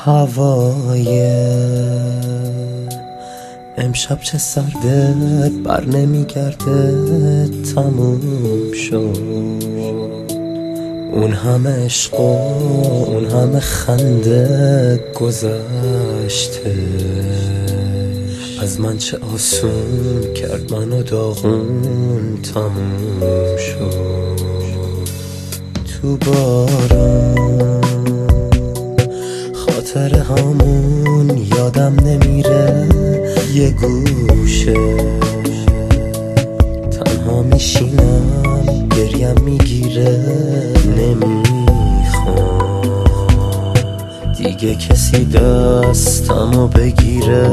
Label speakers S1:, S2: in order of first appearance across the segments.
S1: هوای امشب چه سرده بر نمیگرده، تموم شد اون همه عشق و اون همه خنده گذشته. از من چه آسون کرد منو داغون، تموم شد تو بارون. خاطره هامون یادم نمیره، یه گوشه تنها میشینم گریم میگیره. نمیخوام دیگه کسی دستمو بگیره.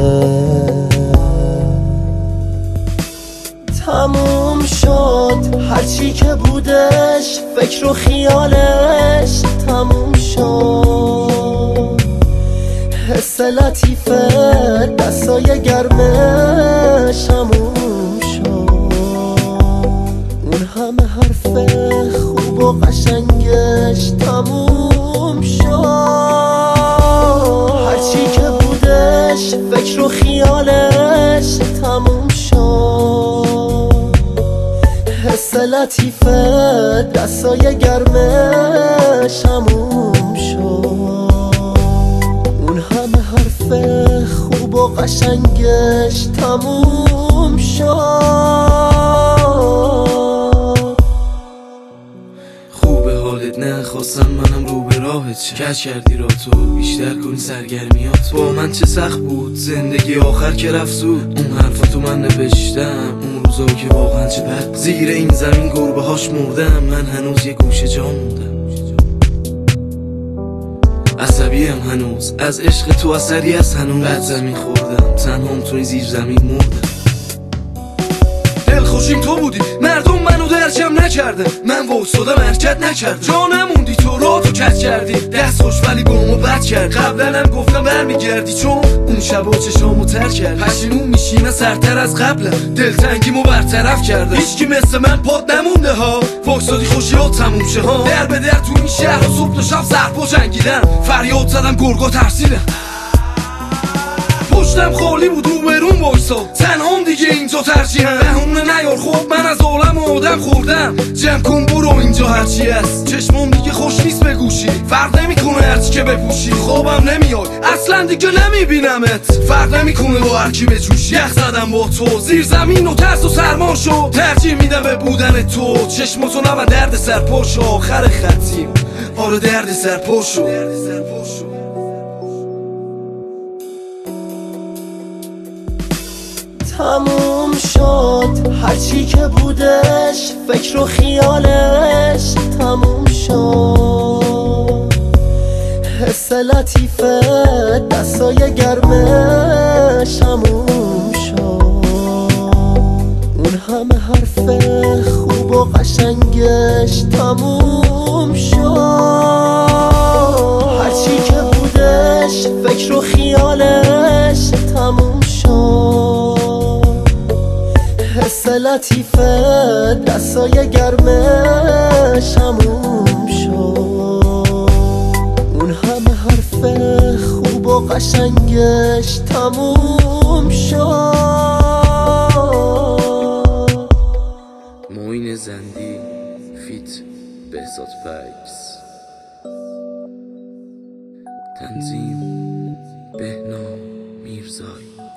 S1: تموم شد هرچی که بودش، فکر و خیالش تموم شد. حس لطیفه دستای گرمش تموم شد. اون همه حرف خوب و قشنگش تموم شد. هرچی که بودش فکر و خیالش تموم شد. حس لطیفه دستای گرمش تموم شد. اون همه حرف خوب و قشنگش تموم شد.
S2: خوبه حالت؟ نه خواستم منم رو به راهت شه. کج کردی را تو بیشتر کنی سرگرمیات. با من چه سخت بود زندگی آخر که رفت زود. اون حرفاتو من نوشتم اون روزا که واقعا چه بد. زیر این زمین گربه هاش مردم، من هنوز یه گوشه جا موندم. عصبیم هنوز از عشق تو، اثری از هنوز. بد زمین خوردم تنهام توی زیر زمین مردم. دلخوشیم تو بودی، مردم منو درجم نکردن. من وایسادم حرکت نکردم، جا نموندی تو راه تو کج کردی. دست خوش ولی گامو بد کرد. قبلا هم گفتم برمیگردی چون اون شبا چشامو تر کرد. پشیمون میشینه سرتر از قبلم، دلتنگیمو برطرف کردم. هیچکی مثل من پاد نمونده ها، وایسادی خوشیات تموم شه ها. در به در تو این شهر صبح تا شب ضربا جنگیدم. فریاد زدم گرگا ترسیدم. پشتم خالی بود رو برون وایساد، تنهام دیگه اینجا ترجیحم. بهونه نیار خب من از عالم و آدم خوردم. جمع کن برو اینجا هرچی هست. چشمام دیگه خوش نیست به گوشی، فرق نمیکنه هرچی که بپوشی. خوابم نمیای اصلا دیگه نمیبینمت، فرق نمیکنه با هرکی بجوشی. یخ زدم با تو زیر زمین و ترس و سرما شد. ترجیح میدم به بودن تو، چشماتو نبا درد سر پاشو. آخر خطیم آره درد سر پاشو.
S1: تموم شد هرچی که بودش، فکر و خیالش تموم شد. حس لطیفه دستای گرمش تموم شد. اون همه حرف خوب و قشنگش تموم شد. هرچی که بودش فکر و خیالش تموم شد. حس لطیفه دستای گرمش تموم شد. اون همه حرف خوب و قشنگش تموم شد.
S2: معین زندی فیت بهزاد فکس، تنظیم بهنام میرزایی.